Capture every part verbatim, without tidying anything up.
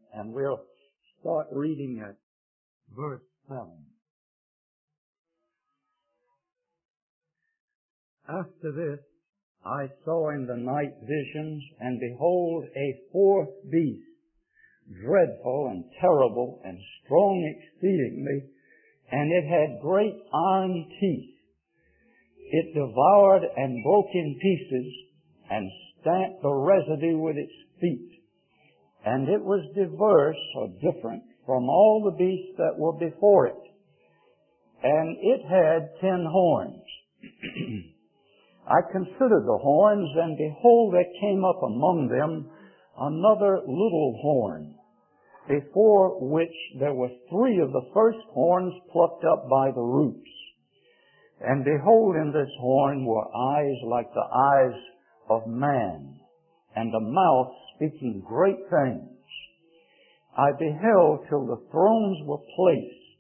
and we'll start reading at verse seven. After this, I saw in the night visions, and behold, a fourth beast, dreadful and terrible and strong exceedingly, and it had great iron teeth. It devoured and broke in pieces, and stamped the residue with its feet. And it was diverse or different from all the beasts that were before it. And it had ten horns. I considered the horns, and behold, there came up among them another little horn, before which there were three of the first horns plucked up by the roots. And behold, in this horn were eyes like the eyes of man, and a mouth speaking great things. I beheld till the thrones were placed,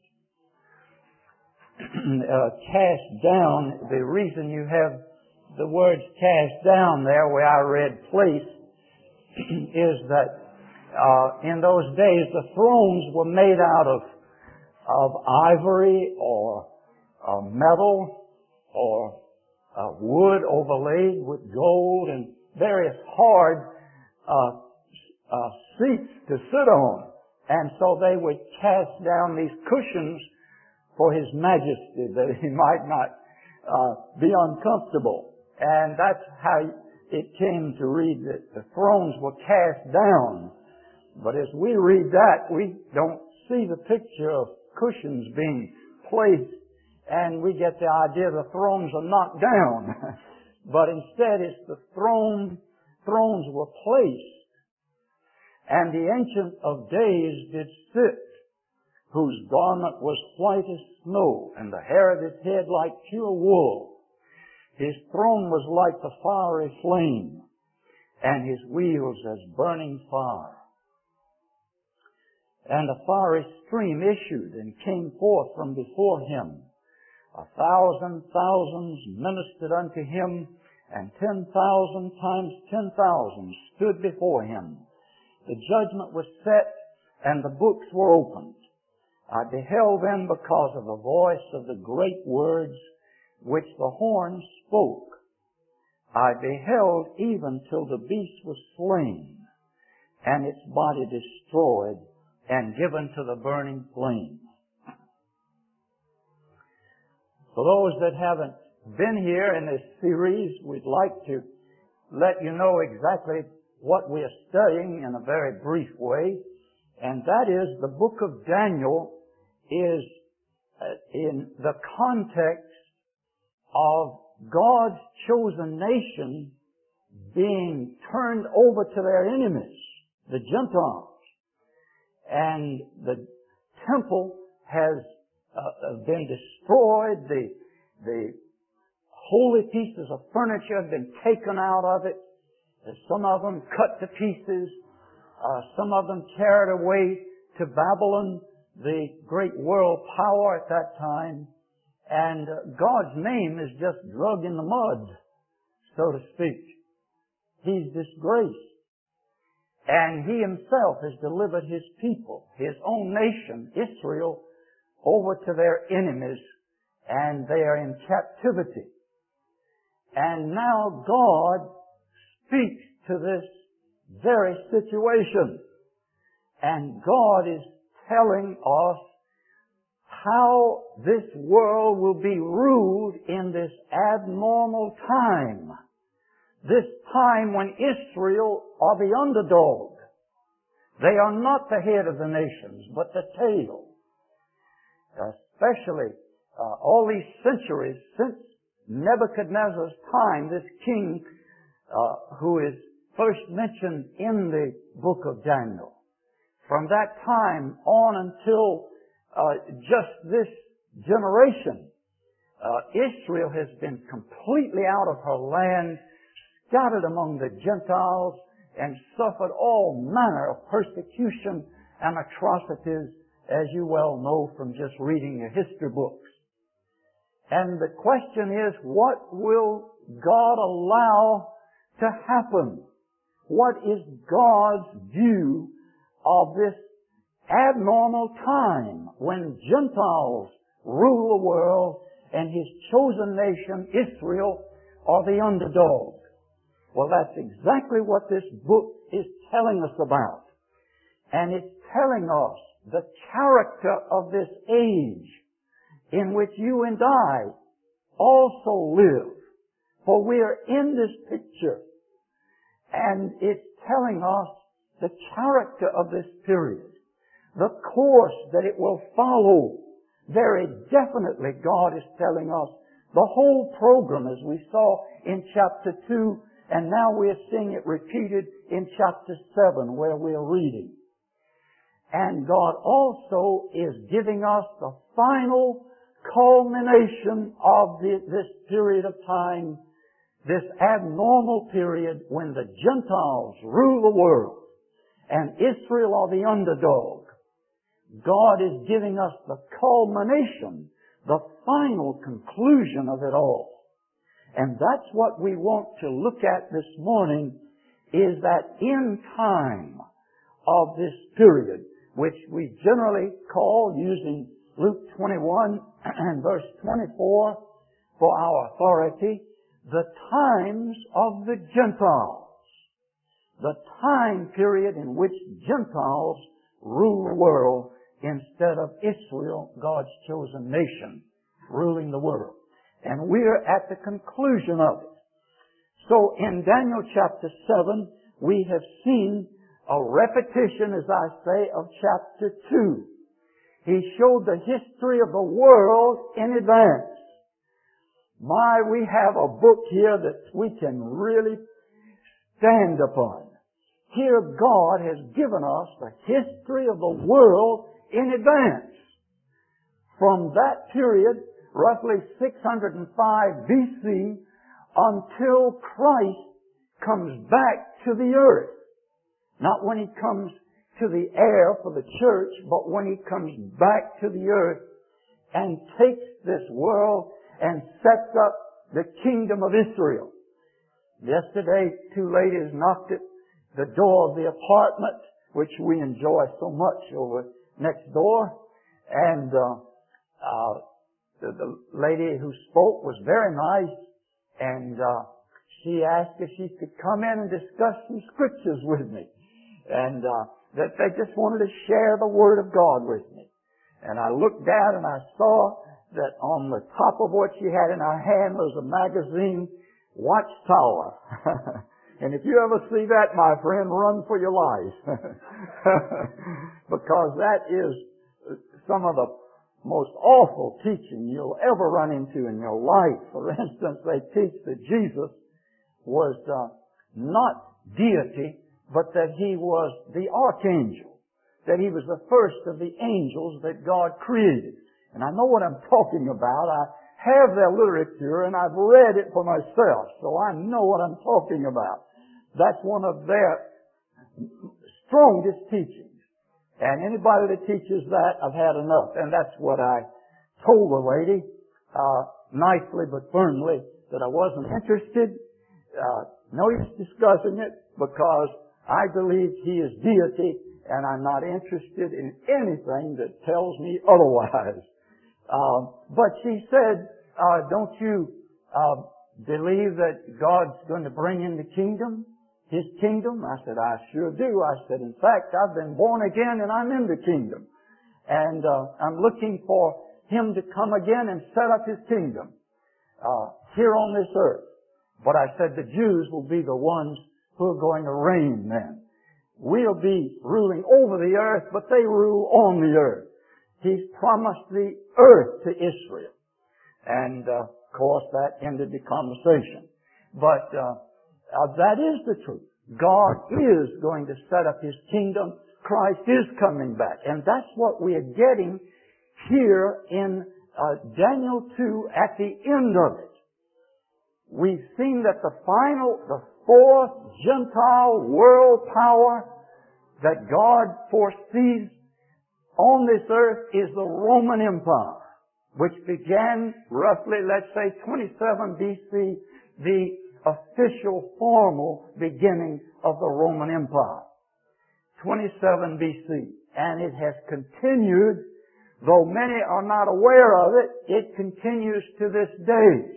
uh, cast down. The reason you have the words cast down there where I read place is that uh, in those days the thrones were made out of, of ivory or uh, metal or uh, wood overlaid with gold and various hard uh, uh, seats to sit on. And so they would cast down these cushions for His Majesty that He might not uh, be uncomfortable. And that's how it came to read that the thrones were cast down. But as we read that, we don't see the picture of cushions being placed, and we get the idea the thrones are knocked down. But instead it's the throne, thrones were placed. And the Ancient of Days did sit, whose garment was white as snow, and the hair of his head like pure wool. His throne was like the fiery flame, and his wheels as burning fire. And a fiery stream issued and came forth from before him. A thousand thousands ministered unto him, and ten thousand times ten thousand stood before him. The judgment was set, and the books were opened. I beheld them because of the voice of the great words which the horn spoke. I beheld even till the beast was slain, and its body destroyed and given to the burning flame. For those that haven't been here in this series, we'd like to let you know exactly what we are studying in a very brief way, and that is the book of Daniel is in the context of God's chosen nation being turned over to their enemies, the Gentiles. And the temple has uh, been destroyed. The, the holy pieces of furniture have been taken out of it. Some of them cut to pieces. Uh, some of them carried away to Babylon, the great world power at that time. And uh, God's name is just drug in the mud, so to speak. He's disgraced. And He Himself has delivered His people, His own nation, Israel, over to their enemies, and they are in captivity. And now God speaks to this very situation. And God is telling us how this world will be ruled in this abnormal time. This time when Israel are the underdog. They are not the head of the nations, but the tail. Especially uh, all these centuries since Nebuchadnezzar's time, this king uh, who is first mentioned in the book of Daniel. From that time on until uh, just this generation, uh, Israel has been completely out of her land, scattered among the Gentiles, and suffered all manner of persecution and atrocities, as you well know from just reading your history books. And the question is, what will God allow to happen? What is God's view of this abnormal time when Gentiles rule the world and His chosen nation, Israel, are the underdog. Well, that's exactly what this book is telling us about. And it's telling us the character of this age in which you and I also live. For we are in this picture. And it's telling us the character of this period. The course that it will follow. Very definitely God is telling us the whole program, as we saw in chapter two, and now we are seeing it repeated in chapter seven where we are reading. And God also is giving us the final culmination of the, this period of time, this abnormal period when the Gentiles rule the world and Israel are the underdog. God is giving us the culmination, the final conclusion of it all. And that's what we want to look at this morning, is that end time of this period, which we generally call, using Luke twenty-one and verse twenty-four for our authority, the times of the Gentiles. The time period in which Gentiles rule the world instead of Israel, God's chosen nation, ruling the world. And we're at the conclusion of it. So in Daniel chapter seven, we have seen a repetition, as I say, of chapter two. He showed the history of the world in advance. My, we have a book here that we can really stand upon. Here God has given us the history of the world in advance. From that period, roughly six hundred five B C, until Christ comes back to the earth. Not when He comes to the air for the church, but when He comes back to the earth and takes this world and sets up the kingdom of Israel. Yesterday, two ladies knocked at the door of the apartment, which we enjoy so much over next door, and uh, uh, the, the lady who spoke was very nice, and uh, she asked if she could come in and discuss some scriptures with me, and uh, that they just wanted to share the Word of God with me. And I looked down and I saw that on the top of what she had in her hand was a magazine, Watchtower. And if you ever see that, my friend, run for your life. Because that is some of the most awful teaching you'll ever run into in your life. For instance, they teach that Jesus was uh, not deity, but that He was the archangel, that He was the first of the angels that God created. And I know what I'm talking about. I have their literature and I've read it for myself, so I know what I'm talking about. That's one of their strongest teachings. And anybody that teaches that, I've had enough. And that's what I told the lady, uh, nicely but firmly, that I wasn't interested. Uh, no use discussing it, because I believe He is deity, and I'm not interested in anything that tells me otherwise. Uh, but she said, uh, don't you uh, believe that God's going to bring in the kingdom? His kingdom? I said, I sure do. I said, in fact, I've been born again and I'm in the kingdom. And uh, I'm looking for Him to come again and set up His kingdom uh, here on this earth. But I said the Jews will be the ones who are going to reign then. We'll be ruling over the earth, but they rule on the earth. He's promised the earth to Israel. And, uh, of course, that ended the conversation. But uh, uh, that is the truth. God is going to set up His kingdom. Christ is coming back. And that's what we are getting here in uh, Daniel two at the end of it. We've seen that the final, the fourth Gentile world power that God foresees on this earth is the Roman Empire, which began roughly, let's say, twenty-seven B C, the official, formal beginning of the Roman Empire. twenty-seven B C. And it has continued, though many are not aware of it, it continues to this day.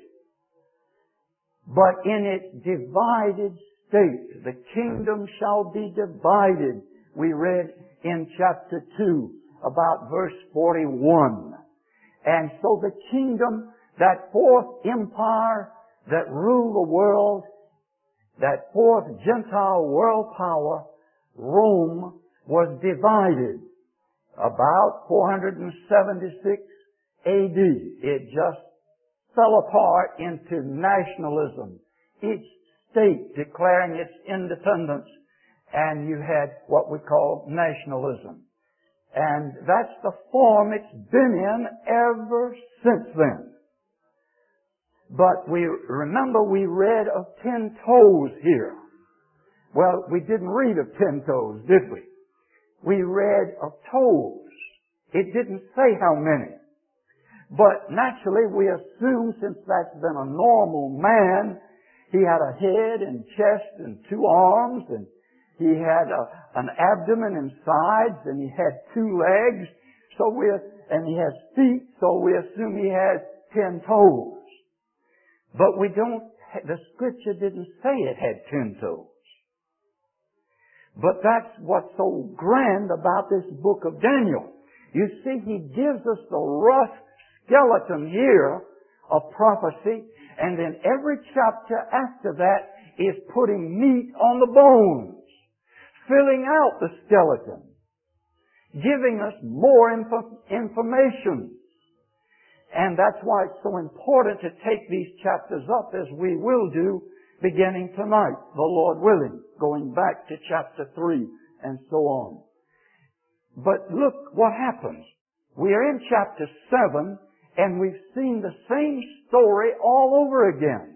But in its divided state, the kingdom shall be divided. We read in chapter two, about verse forty-one. And so the kingdom, that fourth empire that ruled the world, that fourth Gentile world power, Rome, was divided about four seventy-six A D. It just fell apart into nationalism, each state declaring its independence, and you had what we call nationalism. And that's the form it's been in ever since then. But we remember we read of ten toes here. Well, we didn't read of ten toes, did we? We read of toes. It didn't say how many. But naturally we assume, since that's been a normal man, he had a head and chest and two arms, and he had a, an abdomen and sides, and he had two legs, so we, and he has feet, so we assume he has ten toes. But we don't, the scripture didn't say it had ten toes. But that's what's so grand about this book of Daniel. You see, he gives us the rough skeleton here of prophecy, and then every chapter after that is putting meat on the bones, filling out the skeleton, giving us more info- information. And that's why it's so important to take these chapters up, as we will do beginning tonight, the Lord willing, going back to chapter three and so on. But look what happens. We are in chapter seven, and we've seen the same story all over again.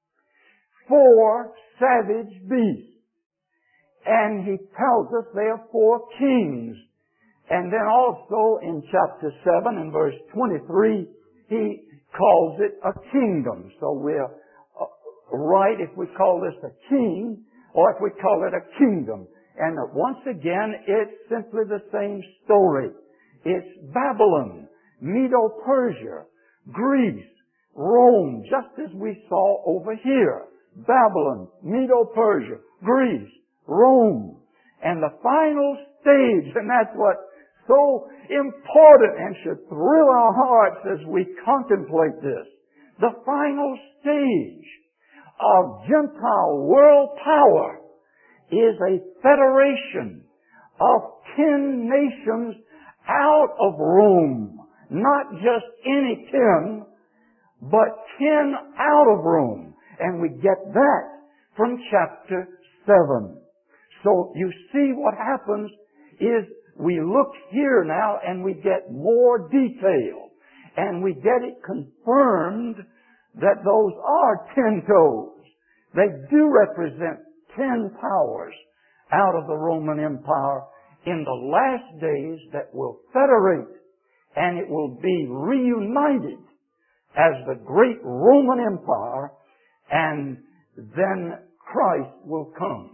Four savage beasts. And he tells us they are four kings. And then also in chapter seven and verse twenty-three, he calls it a kingdom. So we're right if we call this a king, or if we call it a kingdom. And once again, it's simply the same story. It's Babylon, Medo-Persia, Greece, Rome, just as we saw over here. Babylon, Medo-Persia, Greece, Rome. And the final stage, and that's what's so important and should thrill our hearts as we contemplate this. The final stage of Gentile world power is a federation of ten nations out of Rome. Not just any ten, but ten out of Rome. And we get that from chapter seven. So you see what happens is we look here now and we get more detail. And we get it confirmed that those are ten toes. They do represent ten powers out of the Roman Empire in the last days that will federate, and it will be reunited as the great Roman Empire, and then Christ will come.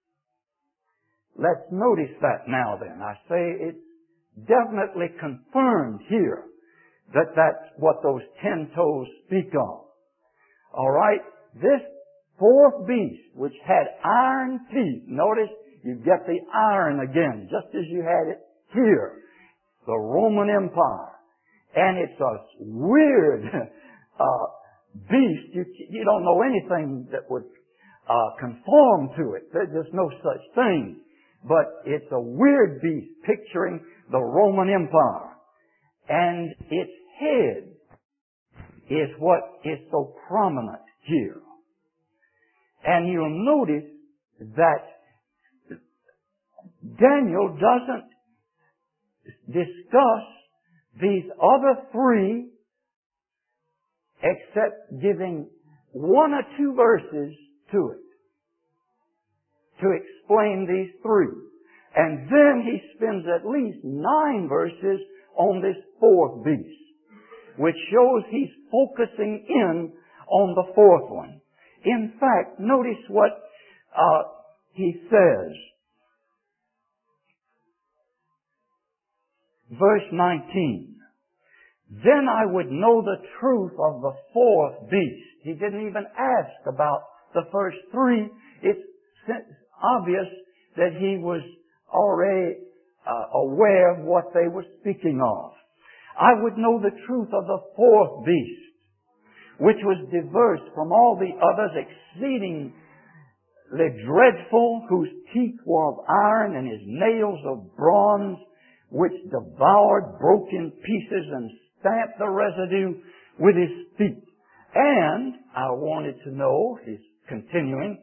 Let's notice that now then. I say it's definitely confirmed here that that's what those ten toes speak of. All right, this fourth beast, which had iron teeth. Notice you get the iron again, just as you had it here. The Roman Empire. And it's a weird uh, beast. You, you don't know anything that would uh, conform to it. There's just no such thing. But it's a weird beast picturing the Roman Empire. And its head is what is so prominent here. And you'll notice that Daniel doesn't discuss these other three except giving one or two verses to it to explain these three. And then he spends at least nine verses on this fourth beast, which shows he's focusing in on the fourth one. In fact, notice what uh, he says. verse nineteen. Then I would know the truth of the fourth beast. He didn't even ask about the first three. It's obvious that he was already uh, aware of what they were speaking of. I would know the truth of the fourth beast, which was diverse from all the others, exceedingly dreadful, whose teeth were of iron and his nails of bronze, which devoured, broke in pieces, and stamped the residue with his feet. And I wanted to know, he's continuing,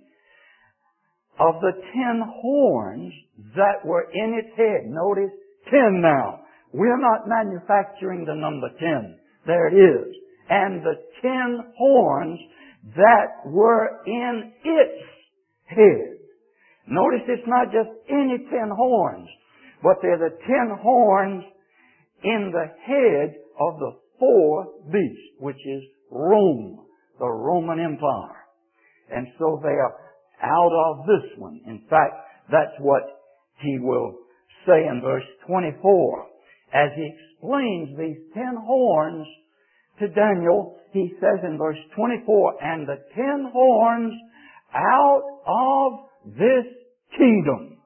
of the ten horns that were in its head. Notice, ten now. We're not manufacturing the number ten. There it is. And the ten horns that were in its head. Notice it's not just any ten horns, but they're the ten horns in the head of the fourth beast, which is Rome, the Roman Empire. And so they are out of this one. In fact, that's what he will say in verse twenty-four. As he explains these ten horns to Daniel, he says in verse twenty-four, and the ten horns out of this kingdom.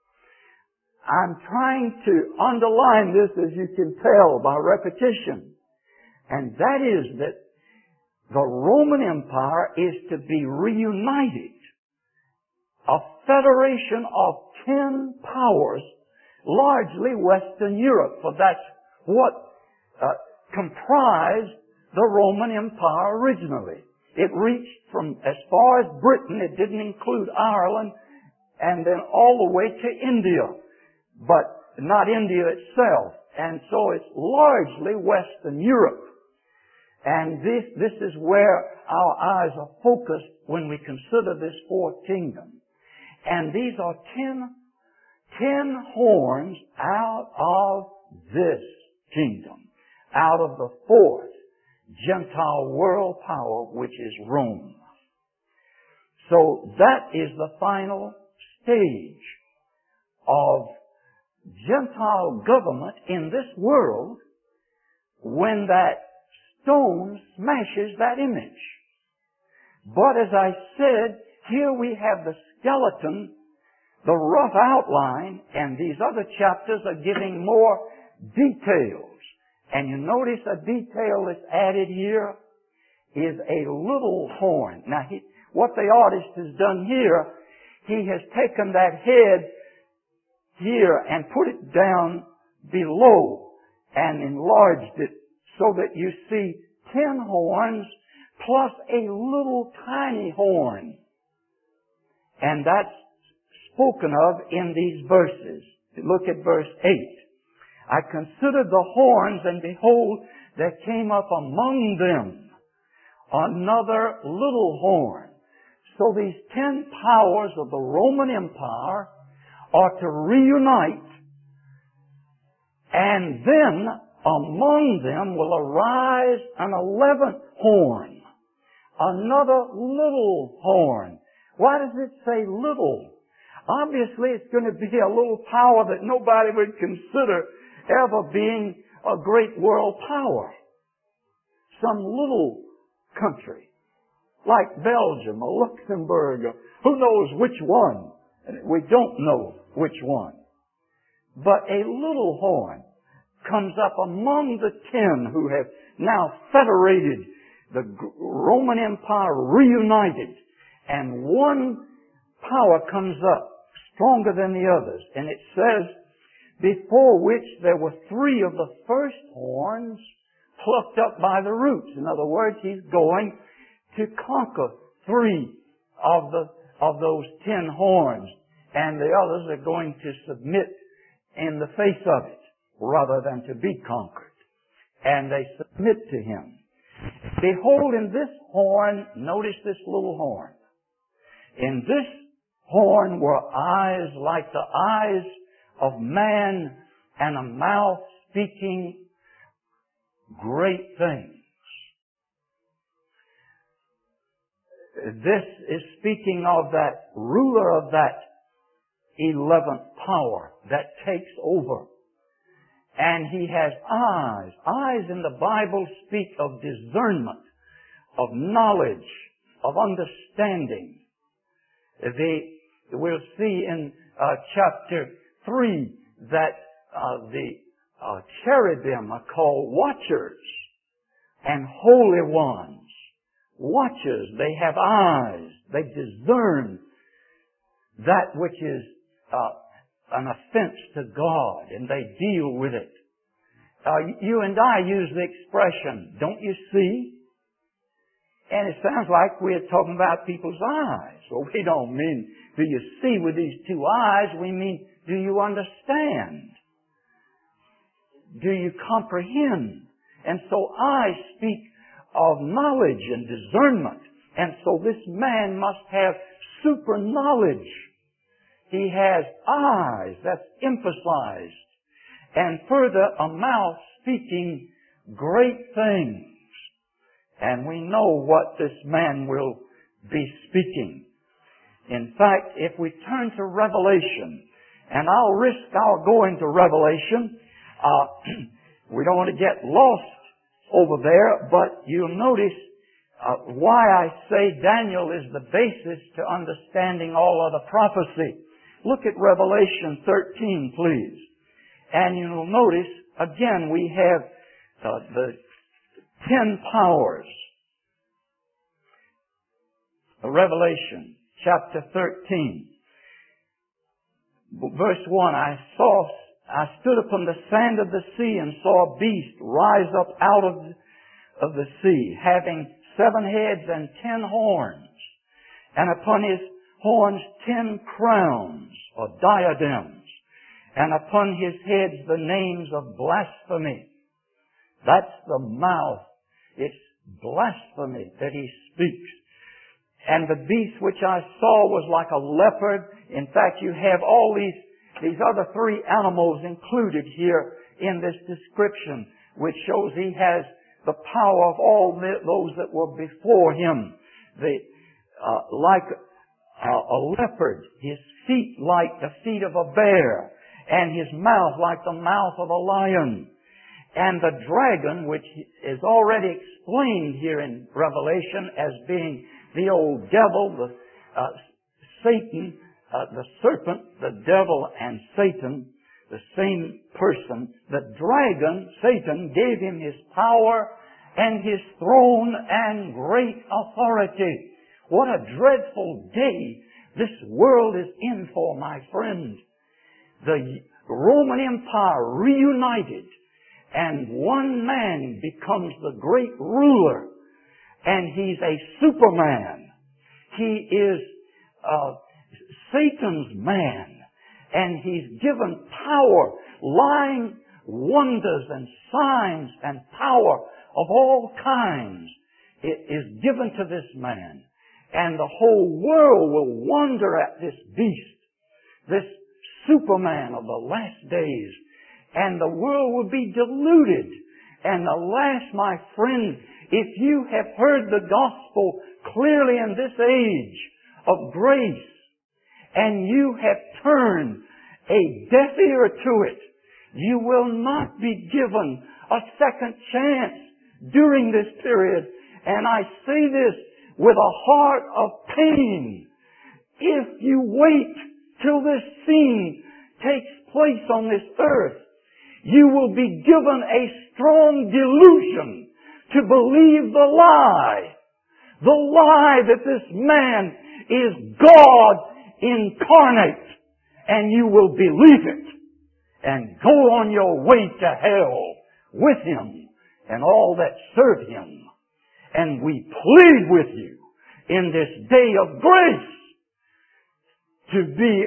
I'm trying to underline this, as you can tell, by repetition. And that is that the Roman Empire is to be reunited. A federation of ten powers, largely Western Europe, for that's what uh, comprised the Roman Empire originally. It reached from as far as Britain, it didn't include Ireland, and then all the way to India, but not India itself. And so it's largely Western Europe. And this, this is where our eyes are focused when we consider this fourth kingdom. And these are ten, ten horns out of this kingdom, out of the fourth Gentile world power, which is Rome. So that is the final stage of Gentile government in this world when that stone smashes that image. But as I said, here we have the skeleton, the rough outline, and these other chapters are giving more details. And you notice a detail that's added here is a little horn. Now, he, what the artist has done here, he has taken that head here and put it down below and enlarged it so that you see ten horns plus a little tiny horn. And that's spoken of in these verses. Look at verse eight. I considered the horns, and behold, there came up among them another little horn. So these ten powers of the Roman Empire are to reunite, and then among them will arise an eleventh horn, another little horn. Why does it say little? Obviously, it's going to be a little power that nobody would consider ever being a great world power. Some little country, like Belgium or Luxembourg, or who knows which one. We don't know which one. But a little horn comes up among the ten who have now federated, the Roman Empire reunited, and one power comes up stronger than the others. And it says, before which there were three of the first horns plucked up by the roots. In other words, he's going to conquer three of the of those ten horns, and the others are going to submit in the face of it rather than to be conquered. And they submit to him. Behold, in this horn, notice this little horn. In this horn were eyes like the eyes of man, and a mouth speaking great things. This is speaking of that ruler of that eleventh power that takes over. And he has eyes. Eyes in the Bible speak of discernment, of knowledge, of understanding. They, we'll see in uh, chapter three that uh, the uh, cherubim are called watchers and holy ones. Watchers, they have eyes. They discern that which is uh, an offense to God, and they deal with it. Uh, you and I use the expression, don't you see? And it sounds like we're talking about people's eyes. Well, we don't mean, do you see with these two eyes? We mean, do you understand? Do you comprehend? And so eyes speak of knowledge and discernment. And so this man must have super knowledge. He has eyes, that's emphasized. And further, a mouth speaking great things. And we know what this man will be speaking. In fact, if we turn to Revelation, and I'll risk our going to Revelation, uh, we don't want to get lost over there, but you'll notice uh, why I say Daniel is the basis to understanding all other prophecy. Look at Revelation thirteen, please. And you'll notice, again, we have uh, the ten powers. Revelation chapter thirteen. Verse one, I saw, I stood upon the sand of the sea and saw a beast rise up out of, of the sea, having seven heads and ten horns, and upon his horns ten crowns or diadems, and upon his heads the names of blasphemy. That's the mouth. It's blasphemy that he speaks. And the beast which I saw was like a leopard. In fact, you have all these, these other three animals included here in this description, which shows he has the power of all those that were before him. The, uh, like a, a leopard, his feet like the feet of a bear, and his mouth like the mouth of a lion. And the dragon, which is already explained here in Revelation as being the old devil, the uh, Satan, uh, the serpent, the devil and Satan, the same person. The dragon, Satan, gave him his power and his throne and great authority. What a dreadful day this world is in for, my friend. The Roman Empire reunited, and one man becomes the great ruler, and he's a superman. He is uh, Satan's man, and he's given power, lying wonders and signs and power of all kinds. It is given to this man, and the whole world will wonder at this beast, this Superman of the last days, and the world will be deluded. And alas, my friend, if you have heard the gospel clearly in this age of grace, and you have turned a deaf ear to it, you will not be given a second chance during this period. And I say this with a heart of pain. If you wait till this scene takes place on this earth, you will be given a strong delusion to believe the lie. The lie that this man is God incarnate. And you will believe it and go on your way to hell with him and all that serve him. And we plead with you in this day of grace to be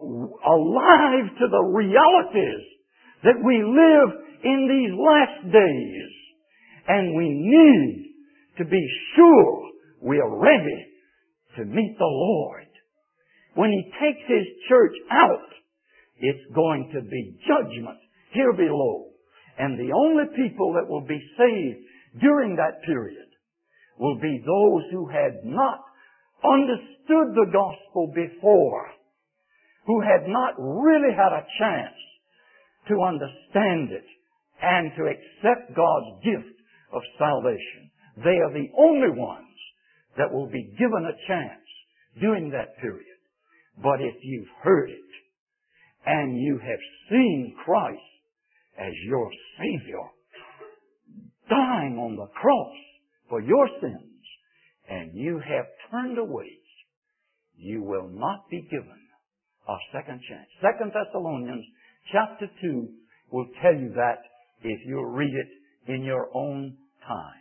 alive to the realities that we live in these last days. And we need to be sure we are ready to meet the Lord. When he takes his church out, it's going to be judgment here below. And the only people that will be saved during that period will be those who had not understood the gospel before, who had not really had a chance to understand it and to accept God's gift of salvation. They are the only ones that will be given a chance during that period. But if you've heard it and you have seen Christ as your Savior, dying on the cross for your sins, and you have turned away, you will not be given a second chance. Second Thessalonians chapter two will tell you that if you read it in your own time.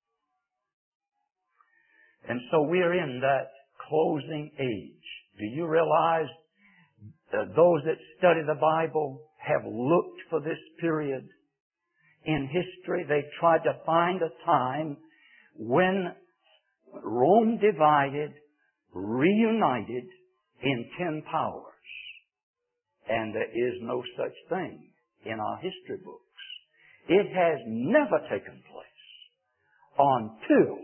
And so we are in that closing age. Do you realize that those that study the Bible have looked for this period in history? They tried to find a time when Rome divided, reunited in ten powers. And there is no such thing in our history books. It has never taken place until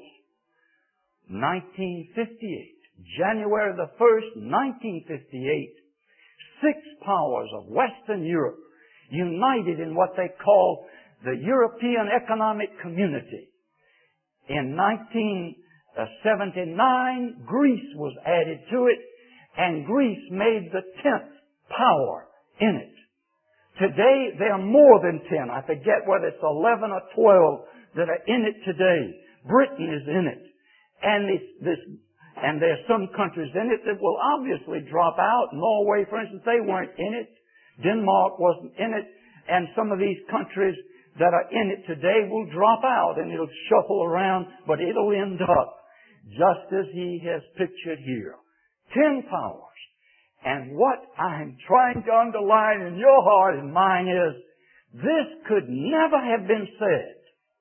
nineteen fifty-eight. January the first, nineteen fifty-eight, six powers of Western Europe united in what they call the European Economic Community. In nineteen seventy-nine, Greece was added to it, and Greece made the tenth power in it. Today, there are more than ten. I forget whether it's eleven or twelve that are in it today. Britain is in it. And this, this, and there are some countries in it that will obviously drop out. Norway, for instance, they weren't in it. Denmark wasn't in it. And some of these countries that are in it today will drop out, and it'll shuffle around, but it'll end up just as He has pictured here. Ten powers. And what I'm trying to underline in your heart and mine is, this could never have been said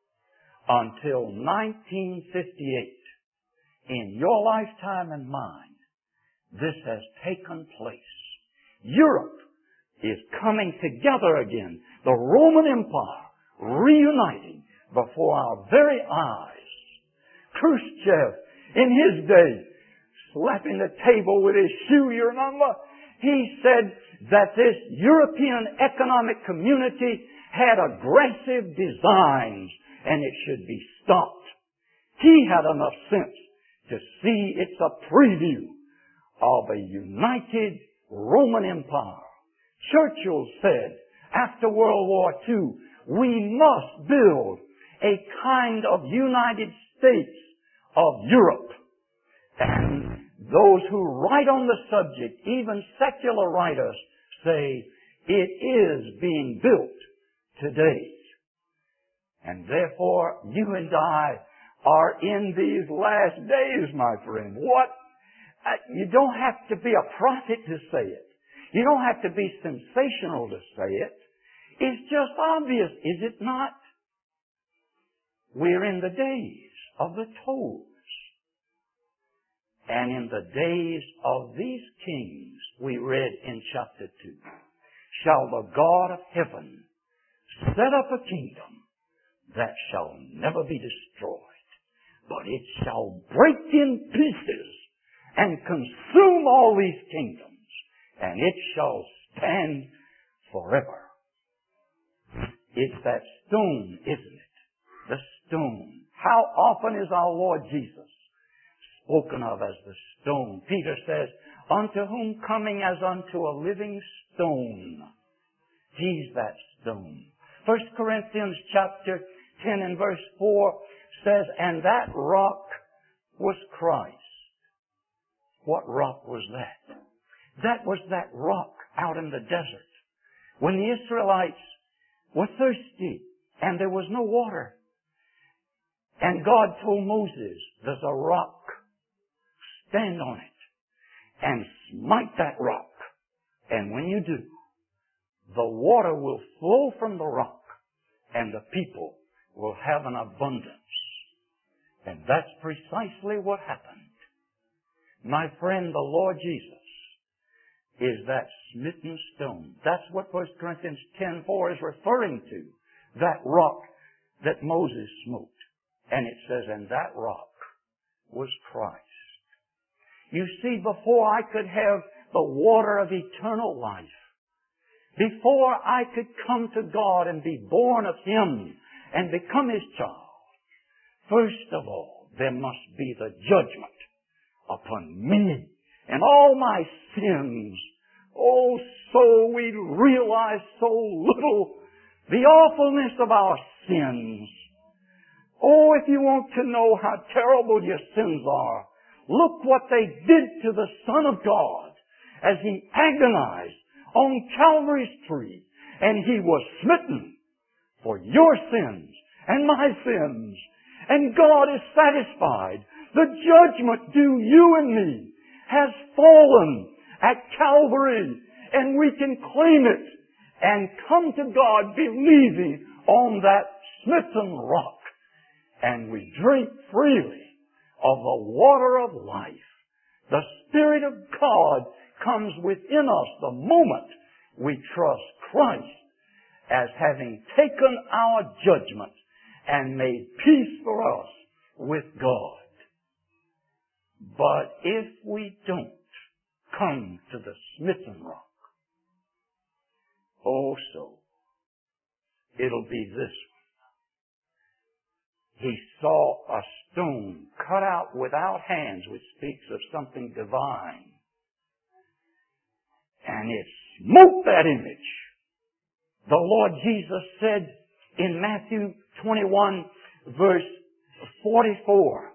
until nineteen fifty-eight. In your lifetime and mine, this has taken place. Europe is coming together again. The Roman Empire reuniting before our very eyes. Khrushchev, in his day, slapping the table with his shoe, you remember? He said that this European Economic Community had aggressive designs and it should be stopped. He had enough sense to see it's a preview of a united Roman Empire. Churchill said after World War Two, we must build a kind of United States of Europe. And those who write on the subject, even secular writers, say it is being built today. And therefore, you and I are in these last days, my friend. What? Uh, you don't have to be a prophet to say it. You don't have to be sensational to say it. It's just obvious, is it not? We're in the days of the tolls. And in the days of these kings, we read in chapter two, shall the God of heaven set up a kingdom that shall never be destroyed, but it shall break in pieces and consume all these kingdoms, and it shall stand forever. It's that stone, isn't it? The stone. How often is our Lord Jesus spoken of as the stone? Peter says, unto whom coming as unto a living stone. He's that stone. First Corinthians chapter ten and verse four says, and that rock was Christ. What rock was that? That was that rock out in the desert. When the Israelites were thirsty and there was no water. And God told Moses, there's a rock. Stand on it and smite that rock. And when you do, the water will flow from the rock and the people will have an abundance. And that's precisely what happened. My friend, the Lord Jesus is that smitten stone. That's what First Corinthians ten four is referring to. That rock that Moses smote. And it says, and that rock was Christ. You see, before I could have the water of eternal life, before I could come to God and be born of Him and become His child, first of all, there must be the judgment upon me and all my sins. Oh, so we realize so little the awfulness of our sins. Oh, if you want to know how terrible your sins are, look what they did to the Son of God as He agonized on Calvary's tree, and He was smitten for your sins and my sins. And God is satisfied. The judgment due you and me has fallen at Calvary, and we can claim it and come to God believing on that smitten rock. And we drink freely of the water of life. The Spirit of God comes within us the moment we trust Christ as having taken our judgment and made peace for us with God. But if we don't come to the smitten rock, also, it'll be this one. He saw a stone cut out without hands, which speaks of something divine. And it smote that image. The Lord Jesus said in Matthew twenty-one, verse forty-four,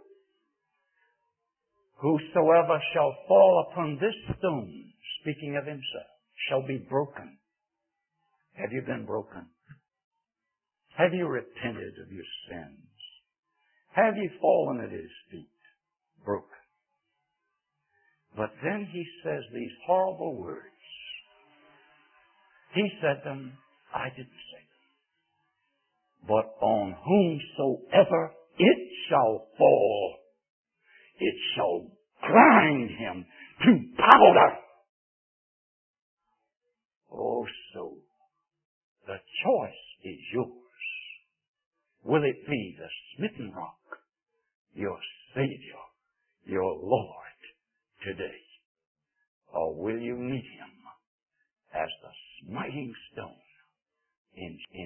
whosoever shall fall upon this stone, speaking of Himself, shall be broken. Have you been broken? Have you repented of your sins? Have you fallen at His feet? Broken. But then He says these horrible words. He said them, I didn't say them. But on whomsoever it shall fall, it shall grind him to powder. Oh, so the choice is yours. Will it be the smitten rock, your Savior, your Lord today? Or will you meet Him as the smiting stone in, in